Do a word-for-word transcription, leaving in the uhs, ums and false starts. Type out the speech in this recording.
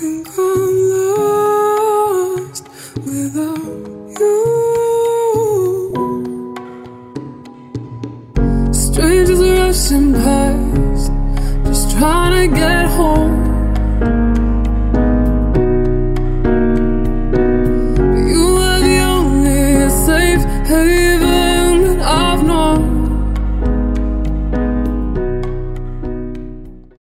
think I'm lost without you. Strangers rushing past, just trying to get home.